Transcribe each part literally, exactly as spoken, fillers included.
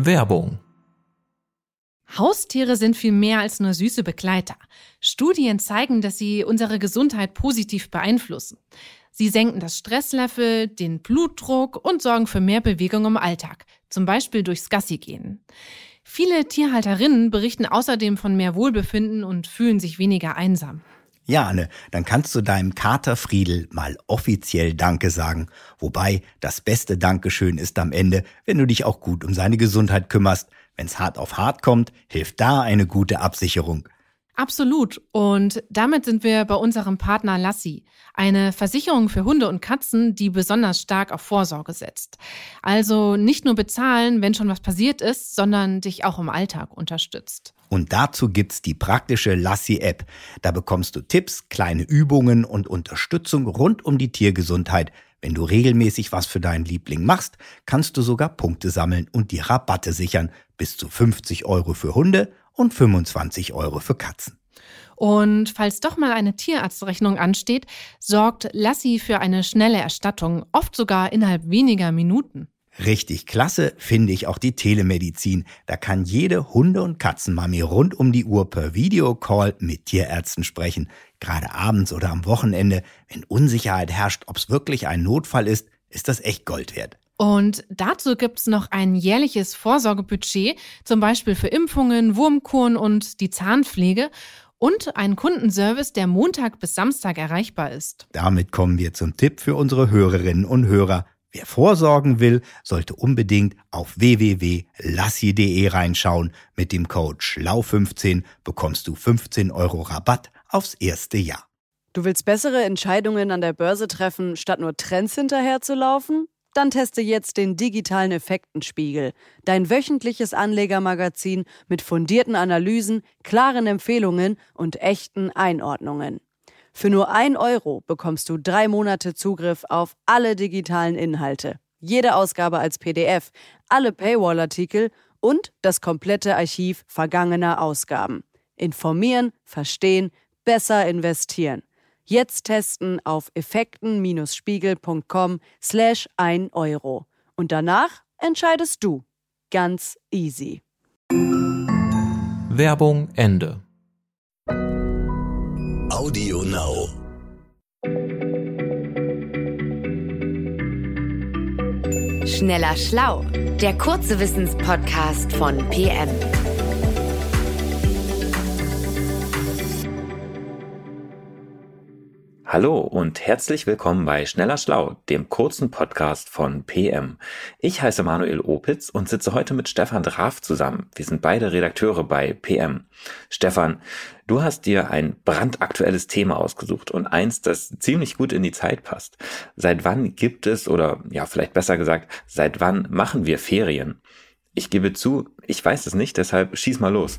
Werbung. Haustiere sind viel mehr als nur süße Begleiter. Studien zeigen, dass sie unsere Gesundheit positiv beeinflussen. Sie senken das Stresslevel, den Blutdruck und sorgen für mehr Bewegung im Alltag, zum Beispiel durchs Gassigehen. Viele Tierhalterinnen berichten außerdem von mehr Wohlbefinden und fühlen sich weniger einsam. Ja, Anne, dann kannst du deinem Kater Friedel mal offiziell Danke sagen. Wobei, das beste Dankeschön ist am Ende, wenn du dich auch gut um seine Gesundheit kümmerst. Wenn's hart auf hart kommt, hilft da eine gute Absicherung. Absolut. Und damit sind wir bei unserem Partner Lassi, eine Versicherung für Hunde und Katzen, die besonders stark auf Vorsorge setzt. Also nicht nur bezahlen, wenn schon was passiert ist, sondern dich auch im Alltag unterstützt. Und dazu gibt's die praktische Lassi-App. Da bekommst du Tipps, kleine Übungen und Unterstützung rund um die Tiergesundheit. Wenn du regelmäßig was für deinen Liebling machst, kannst du sogar Punkte sammeln und die Rabatte sichern. Bis zu fünfzig Euro für Hunde und fünfundzwanzig Euro für Katzen. Und falls doch mal eine Tierarztrechnung ansteht, sorgt Lassi für eine schnelle Erstattung, oft sogar innerhalb weniger Minuten. Richtig klasse finde ich auch die Telemedizin. Da kann jede Hunde- und Katzenmami rund um die Uhr per Videocall mit Tierärzten sprechen. Gerade abends oder am Wochenende, wenn Unsicherheit herrscht, ob es wirklich ein Notfall ist, ist das echt Gold wert. Und dazu gibt's noch ein jährliches Vorsorgebudget, zum Beispiel für Impfungen, Wurmkuren und die Zahnpflege und einen Kundenservice, der Montag bis Samstag erreichbar ist. Damit kommen wir zum Tipp für unsere Hörerinnen und Hörer. Wer vorsorgen will, sollte unbedingt auf w w w punkt lassi punkt de reinschauen. Mit dem Code schlau fünfzehn bekommst du fünfzehn Euro Rabatt aufs erste Jahr. Du willst bessere Entscheidungen an der Börse treffen, statt nur Trends hinterherzulaufen? Dann teste jetzt den digitalen Effektenspiegel, dein wöchentliches Anlegermagazin mit fundierten Analysen, klaren Empfehlungen und echten Einordnungen. Für nur ein Euro bekommst du drei Monate Zugriff auf alle digitalen Inhalte, jede Ausgabe als P D F, alle Paywall-Artikel und das komplette Archiv vergangener Ausgaben. Informieren, verstehen, besser investieren. Jetzt testen auf effekten-spiegel.com slash ein Euro. Und danach entscheidest du. Ganz easy. Werbung Ende. Audio Now. Schneller Schlau, der kurze Wissenspodcast von P M. Hallo und herzlich willkommen bei Schneller Schlau, dem kurzen Podcast von P M. Ich heiße Manuel Opitz und sitze heute mit Stefan Draf zusammen. Wir sind beide Redakteure bei P M. Stefan, du hast dir ein brandaktuelles Thema ausgesucht und eins, das ziemlich gut in die Zeit passt. Seit wann gibt es, oder ja, vielleicht besser gesagt, seit wann machen wir Ferien? Ich gebe zu, ich weiß es nicht, deshalb schieß mal los.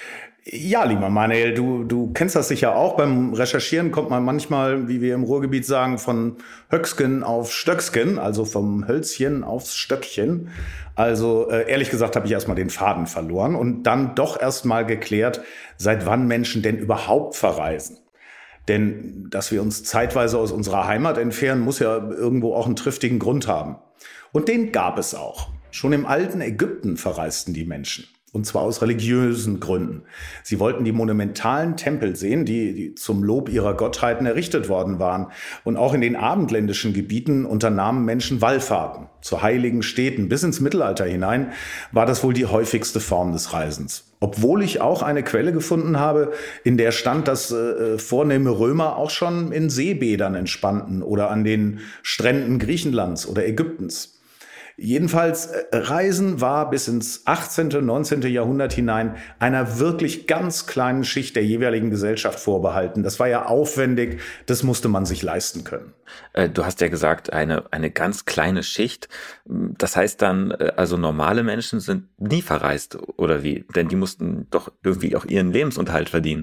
Ja, lieber Manuel, du, du kennst das sicher auch. Beim Recherchieren kommt man manchmal, wie wir im Ruhrgebiet sagen, von Höcksken auf Stöcksken, also vom Hölzchen aufs Stöckchen. Also äh, ehrlich gesagt habe ich erstmal den Faden verloren und dann doch erstmal geklärt, seit wann Menschen denn überhaupt verreisen. Denn dass wir uns zeitweise aus unserer Heimat entfernen, muss ja irgendwo auch einen triftigen Grund haben. Und den gab es auch. Schon im alten Ägypten verreisten die Menschen. Und zwar aus religiösen Gründen. Sie wollten die monumentalen Tempel sehen, die, die zum Lob ihrer Gottheiten errichtet worden waren. Und auch in den abendländischen Gebieten unternahmen Menschen Wallfahrten zu heiligen Städten. Bis ins Mittelalter hinein war das wohl die häufigste Form des Reisens. Obwohl ich auch eine Quelle gefunden habe, in der stand, dass äh, vornehme Römer auch schon in Seebädern entspannten oder an den Stränden Griechenlands oder Ägyptens. Jedenfalls, Reisen war bis ins achtzehnten, neunzehnten Jahrhundert hinein einer wirklich ganz kleinen Schicht der jeweiligen Gesellschaft vorbehalten. Das war ja aufwendig, das musste man sich leisten können. Du hast ja gesagt, eine, eine ganz kleine Schicht. Das heißt dann, also normale Menschen sind nie verreist, oder wie? Denn die mussten doch irgendwie auch ihren Lebensunterhalt verdienen.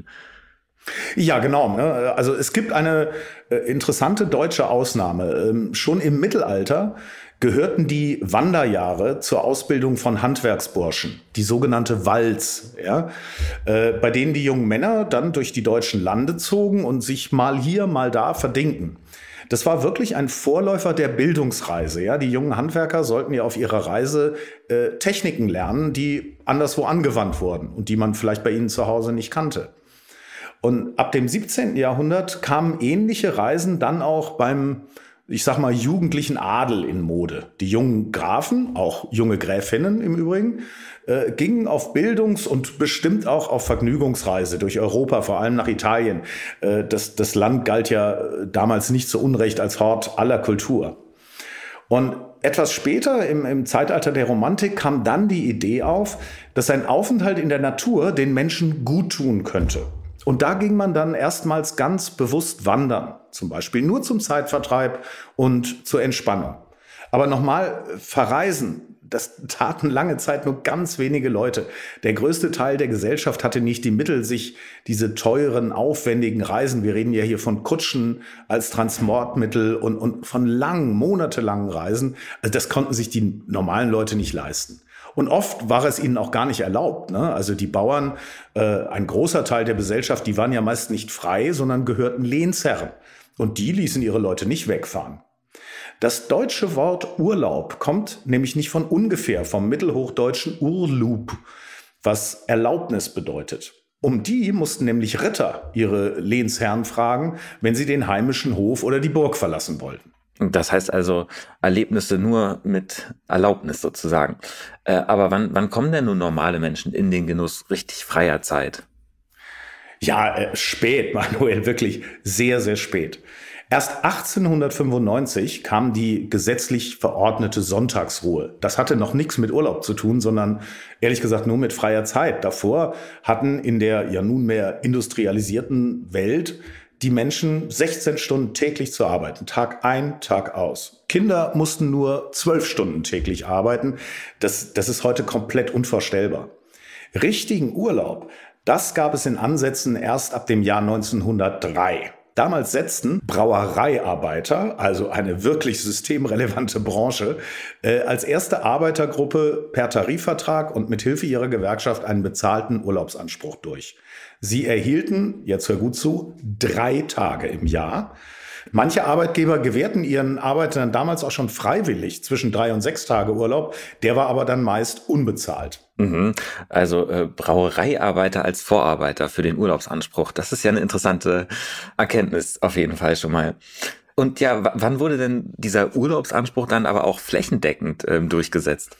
Ja, genau. Also es gibt eine interessante deutsche Ausnahme. Schon im Mittelalter gehörten die Wanderjahre zur Ausbildung von Handwerksburschen, die sogenannte Walz, ja, äh, bei denen die jungen Männer dann durch die deutschen Lande zogen und sich mal hier, mal da verdingten. Das war wirklich ein Vorläufer der Bildungsreise. Ja, die jungen Handwerker sollten ja auf ihrer Reise äh, Techniken lernen, die anderswo angewandt wurden und die man vielleicht bei ihnen zu Hause nicht kannte. Und ab dem siebzehnten Jahrhundert kamen ähnliche Reisen dann auch beim, ich sag mal, jugendlichen Adel in Mode. Die jungen Grafen, auch junge Gräfinnen im Übrigen, äh, gingen auf Bildungs- und bestimmt auch auf Vergnügungsreise durch Europa, vor allem nach Italien. Äh, das, das Land galt ja damals nicht zu Unrecht als Hort aller Kultur. Und etwas später, im, im Zeitalter der Romantik, kam dann die Idee auf, dass ein Aufenthalt in der Natur den Menschen gut tun könnte. Und da ging man dann erstmals ganz bewusst wandern, zum Beispiel nur zum Zeitvertreib und zur Entspannung. Aber nochmal, verreisen, das taten lange Zeit nur ganz wenige Leute. Der größte Teil der Gesellschaft hatte nicht die Mittel, sich diese teuren, aufwendigen Reisen, wir reden ja hier von Kutschen als Transportmittel und, und von langen, monatelangen Reisen, also das konnten sich die normalen Leute nicht leisten. Und oft war es ihnen auch gar nicht erlaubt. Ne? Also die Bauern, äh, ein großer Teil der Gesellschaft, die waren ja meist nicht frei, sondern gehörten Lehnsherren. Und die ließen ihre Leute nicht wegfahren. Das deutsche Wort Urlaub kommt nämlich nicht von ungefähr, vom mittelhochdeutschen Urlub, was Erlaubnis bedeutet. Um die mussten nämlich Ritter ihre Lehnsherren fragen, wenn sie den heimischen Hof oder die Burg verlassen wollten. Das heißt also Erlebnisse nur mit Erlaubnis sozusagen. Äh, aber wann, wann kommen denn nun normale Menschen in den Genuss richtig freier Zeit? Ja, äh, spät, Manuel, wirklich sehr, sehr spät. Erst achtzehnhundertfünfundneunzig kam die gesetzlich verordnete Sonntagsruhe. Das hatte noch nichts mit Urlaub zu tun, sondern ehrlich gesagt nur mit freier Zeit. Davor hatten in der ja nunmehr industrialisierten Welt die Menschen sechzehn Stunden täglich zu arbeiten, Tag ein, Tag aus. Kinder mussten nur zwölf Stunden täglich arbeiten. Das, das ist heute komplett unvorstellbar. Richtigen Urlaub, das gab es in Ansätzen erst ab dem Jahr neunzehnhundertdrei. Damals setzten Brauereiarbeiter, also eine wirklich systemrelevante Branche, äh, als erste Arbeitergruppe per Tarifvertrag und mit Hilfe ihrer Gewerkschaft einen bezahlten Urlaubsanspruch durch. Sie erhielten, jetzt hör gut zu, drei Tage im Jahr. Manche Arbeitgeber gewährten ihren Arbeitern damals auch schon freiwillig zwischen drei und sechs Tage Urlaub. Der war aber dann meist unbezahlt. Mhm. Also äh, Brauereiarbeiter als Vorarbeiter für den Urlaubsanspruch. Das ist ja eine interessante Erkenntnis auf jeden Fall schon mal. Und ja, w- wann wurde denn dieser Urlaubsanspruch dann aber auch flächendeckend ähm, durchgesetzt?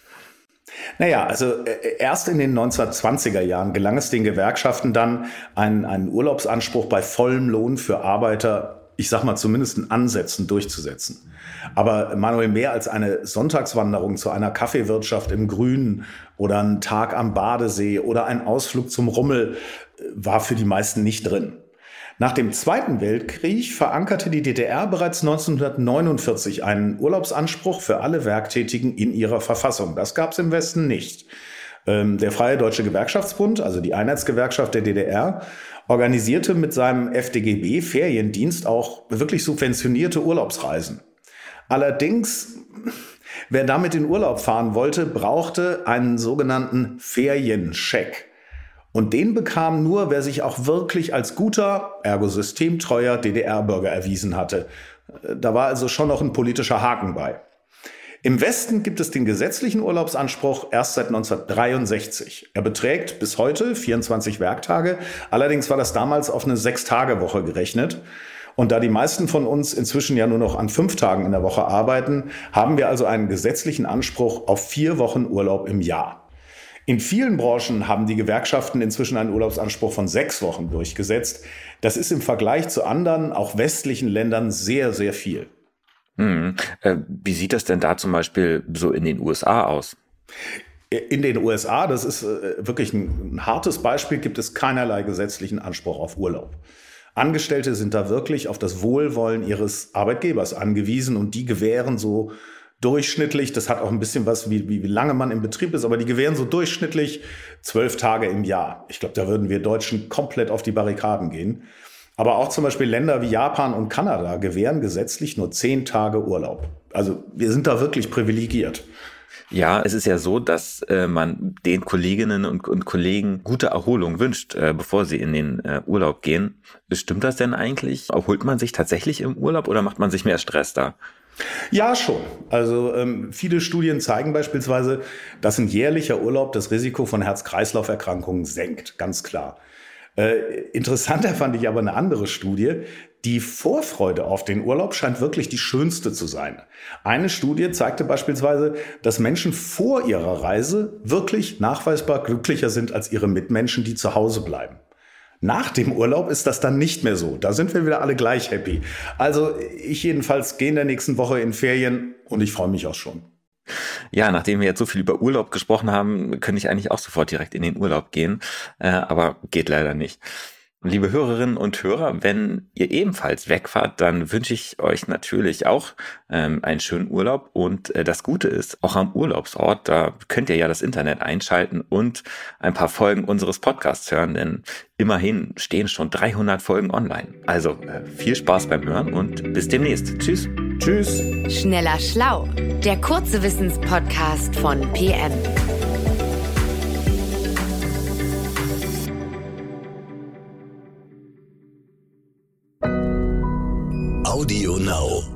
Naja, also äh, erst in den neunzehnhundertzwanziger Jahren gelang es den Gewerkschaften dann, einen, einen Urlaubsanspruch bei vollem Lohn für Arbeiter, ich sag mal zumindest in Ansätzen, durchzusetzen. Aber Manuel, mehr als eine Sonntagswanderung zu einer Kaffeewirtschaft im Grünen oder ein Tag am Badesee oder ein Ausflug zum Rummel war für die meisten nicht drin. Nach dem Zweiten Weltkrieg verankerte die D D R bereits neunzehnhundertneunundvierzig einen Urlaubsanspruch für alle Werktätigen in ihrer Verfassung. Das gab es im Westen nicht. Der Freie Deutsche Gewerkschaftsbund, also die Einheitsgewerkschaft der D D R, organisierte mit seinem F D G B-Feriendienst auch wirklich subventionierte Urlaubsreisen. Allerdings, wer damit in Urlaub fahren wollte, brauchte einen sogenannten Ferienscheck. Und den bekam nur, wer sich auch wirklich als guter, ergo systemtreuer D D R-Bürger erwiesen hatte. Da war also schon noch ein politischer Haken bei. Im Westen gibt es den gesetzlichen Urlaubsanspruch erst seit neunzehnhundertdreiundsechzig. Er beträgt bis heute vierundzwanzig Werktage. Allerdings war das damals auf eine Sechs-Tage-Woche gerechnet. Und da die meisten von uns inzwischen ja nur noch an fünf Tagen in der Woche arbeiten, haben wir also einen gesetzlichen Anspruch auf vier Wochen Urlaub im Jahr. In vielen Branchen haben die Gewerkschaften inzwischen einen Urlaubsanspruch von sechs Wochen durchgesetzt. Das ist im Vergleich zu anderen, auch westlichen Ländern sehr, sehr viel. Hm. Äh, wie sieht das denn da zum Beispiel so in den U S A aus? In den U S A, das ist äh, wirklich ein, ein hartes Beispiel, gibt es keinerlei gesetzlichen Anspruch auf Urlaub. Angestellte sind da wirklich auf das Wohlwollen ihres Arbeitgebers angewiesen und die gewähren so durchschnittlich, das hat auch ein bisschen was, wie, wie, wie lange man im Betrieb ist, aber die gewähren so durchschnittlich zwölf Tage im Jahr. Ich glaube, da würden wir Deutschen komplett auf die Barrikaden gehen. Aber auch zum Beispiel Länder wie Japan und Kanada gewähren gesetzlich nur zehn Tage Urlaub. Also wir sind da wirklich privilegiert. Ja, es ist ja so, dass äh, man den Kolleginnen und, und Kollegen gute Erholung wünscht, äh, bevor sie in den äh, Urlaub gehen. Stimmt das denn eigentlich? Erholt man sich tatsächlich im Urlaub oder macht man sich mehr Stress da? Ja, schon. Also ähm, viele Studien zeigen beispielsweise, dass ein jährlicher Urlaub das Risiko von Herz-Kreislauf-Erkrankungen senkt, ganz klar. Äh, interessanter fand ich aber eine andere Studie. Die Vorfreude auf den Urlaub scheint wirklich die schönste zu sein. Eine Studie zeigte beispielsweise, dass Menschen vor ihrer Reise wirklich nachweisbar glücklicher sind als ihre Mitmenschen, die zu Hause bleiben. Nach dem Urlaub ist das dann nicht mehr so. Da sind wir wieder alle gleich happy. Also ich jedenfalls gehe in der nächsten Woche in Ferien und ich freue mich auch schon. Ja, nachdem wir jetzt so viel über Urlaub gesprochen haben, könnte ich eigentlich auch sofort direkt in den Urlaub gehen, äh, aber geht leider nicht. Liebe Hörerinnen und Hörer, wenn ihr ebenfalls wegfahrt, dann wünsche ich euch natürlich auch ähm, einen schönen Urlaub. Und äh, das Gute ist, auch am Urlaubsort, da könnt ihr ja das Internet einschalten und ein paar Folgen unseres Podcasts hören, denn immerhin stehen schon dreihundert Folgen online. Also äh, viel Spaß beim Hören und bis demnächst. Tschüss. Tschüss. Schneller Schlau, der kurze Wissenspodcast von P M. Audio Now.